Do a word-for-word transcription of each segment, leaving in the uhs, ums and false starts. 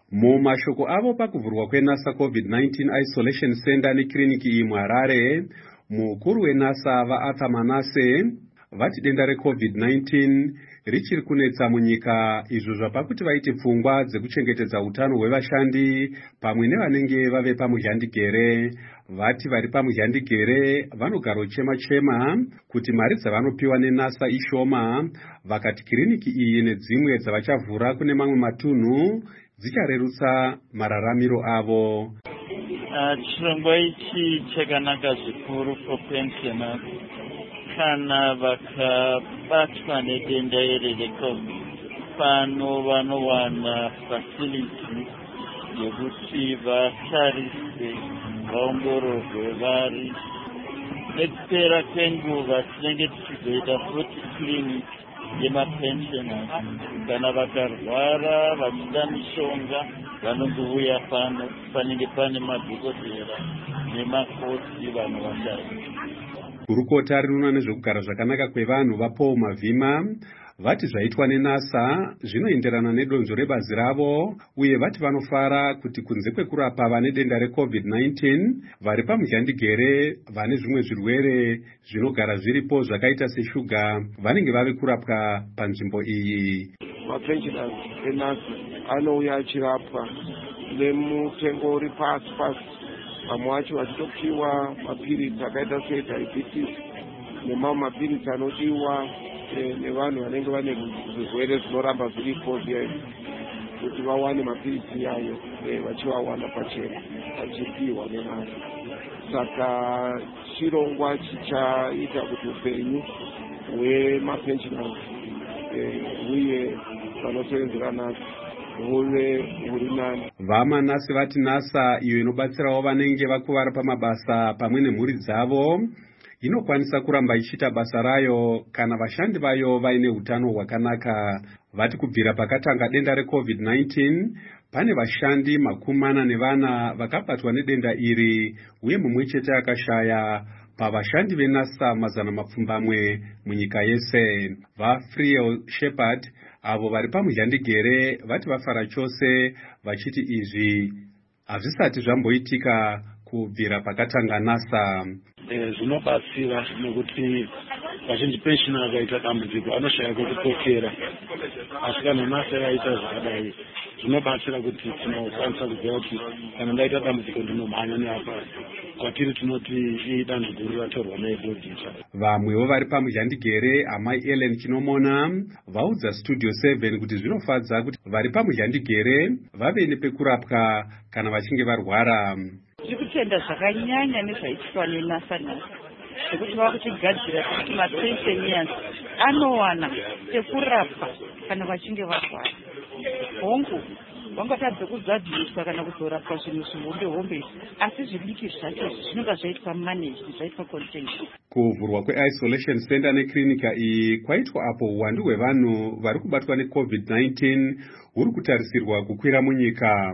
Mumashoko avo pakuvhurwa kweNASA COVID nineteen Isolation Center nekiriniki iyi muHarare, mukuru weNASA vaArthur Manase vati denda reCovid nineteen richiri kunetsa munyika, izvo zvapa kuti vaite pfungwa dzekuchengetedza utano hwevashandi pamwe nevanenge vave pamuzhandigere. Vati vari pamuzhandigere vanogara chema-chema kuti mari dzavanopiwa neNASA ishoma, vakati kiriniki iyi nedzimwe dzavachavhura kune mamwe matunhu dzicharerutsa mararamiro avo. Chirongwa ichi chakanaka zvikuru kupensioners kana vakabatwa nedenda iri reCovid. Pano vanowana facility yekuti vatarise, vaongororwe vari. Nekupera kwenguva tinenge tichizoita futi clinic yemapensioners. Kana vakarwara vachida mishonga vanongouya pano, panenge pane madhokodhera nemakoti vanovashanda. Gurukota rinoona nezvekugara zvakanaka kwevanhu vaPaul Mavhima vati zvaitwa neNASA zvinoenderana nedonzvo rebazi ravo, uye vati vanofara kuti kunze kwekurapa vane denda reCovid nineteen, vari pamuzhandigere vane zvimwe zvirwere zvinogara zviripo zvakaita seshuga vanenge vave kurapwa panzvimbo iyi. Mapensioners eNASA anouya achirapwa nemutengo uri pasi pasi, vamwe vacho vachitopiwa mapiritsi akaita sediabetes nemamwe mapiritsi anodiwa nevanhu vanenge vane zvirwere zvinoramba zviripo zviya, kuti vawane mapiritsi yayo vachivawana pachena vachipiwa neNASA. Saka chirongwa chichaita kuti upenyu hwemapensioners uye vanosevenzera NASA huve huri nani. VaManase vati NASA iyo inobatsirawo vanenge vakuvara pamabasa pamwe nemhuri dzavo inokwanisa kuramba ichiita basa rayo kana vashandi vayo vaine hutano hwakanaka. Vati kubvira pakatanga denda reCovid nineteen pane vashandi makumi mana nevana vakabatwa nedenda iri, uye mumwe chete akashaya pavashandi veNASA mazana mapfumbamwe munyika yese. VaFriel Shepherd avo vari pamuzhandigere vati vafara chose, vachiti izvi hazvisati zvamboitika kubvira pakatanga NASA. Zvinobatsira nekuti vazhinji pensioners vakaita dambudziko anoshaya kwekupokera, asi kana NASA yaita zvakadai zvinobatsira kuti tinokwanisa kuziva kuti kana ndaita dambudziko ndinomhanya neapa kwatiri tinoti idanho guru ratorwa naibhodhita. Vamwewo vari pamuzhandigere, amai Ellen Chinomona vaudza Studio seven kuti zvinofadza kuti vari pamuzhandigere vave nepekurapwa kana vachinge varwara. Tiri kutenda zvakanyanya nezvaiitwa neNASA nhasi, zvekuti vava kutigadzira kuti mapensioners anowana pekurapwa kana vachinge varwara. Hongu vangatadza kuzadhiniswa kana kuzorapwa zvinhu zvihombe hombe, asi zvidiki zvacho zvinonga zvaitwa managed, zvaitwa contained. Kuvhurwa kweIsolation Center neklinika iyi kwaitwa apo uwandu hwevanhu vari kubatwa neCovid nineteen huri kutarisirwa kukwira munyika.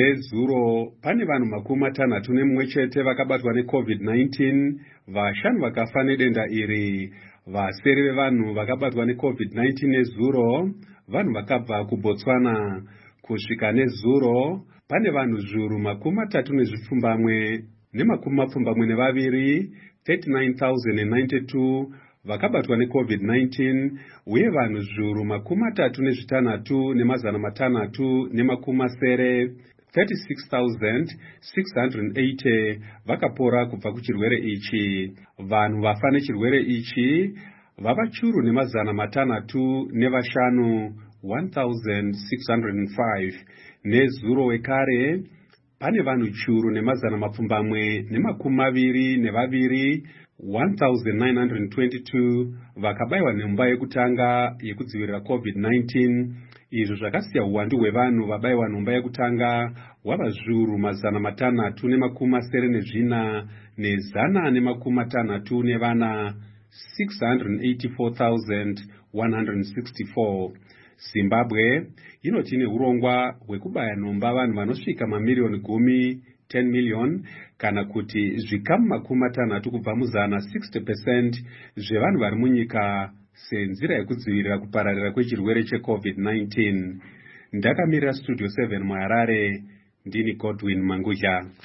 Nezuro pane vanhu makumi matanhatu nemumwe chete vakabatwa neCovid nineteen, vashanu vakafa nedenda iri. Vasere vevanhu vakabatwa neCovid nineteen nezuro vanhu vakabva kuBotswana. Kusvika nezuro pane vanhu zviuru makumi matatu nezvipfumbamwe nemakumi mapfumbamwe nevaviri, thirty-nine thousand ninety-two vakabatwa neCovid nineteen, uye vanhu zviuru makumi matatu nezvitanhatu nemazana matanhatu nemakumi masere, thirty-six thousand six hundred eighty vakapora kubva kuchirwere ichi. Vanhu vafa nechirwere ichi vava churu nemazana matanhatu nevashanu, one thousand six hundred five. Nezuro wekare pane vanhu churu nemazana mapfumbamwe nemakumi maviri nevaviri, one thousand nine hundred twenty-two vakabayiwa nhomba yekutanga yekudzivirira COVID nineteen. Izvo zvakasiya uwandu hwevanhu vabayiwa nhomba yekutanga hwava zviuru mazana matanhatu nemakumi masere nezvina nezana nemakumi matanhatu nevana, six hundred eighty-four thousand one hundred sixty-four. Zimbabwe inoti ine urongwa hwekubaya nhomba vanhu vanosvika mamiliyoni gumi, ten million, kana kuti zvikamu makumi matanhatu kubva muzana, sixty percent zvevanhu vari munyika senzira yekudzivirira kupararira kwechirwere cheCovid nineteen. Ndakamirira Studio seven muHarare, ndini Godwin Mangudya.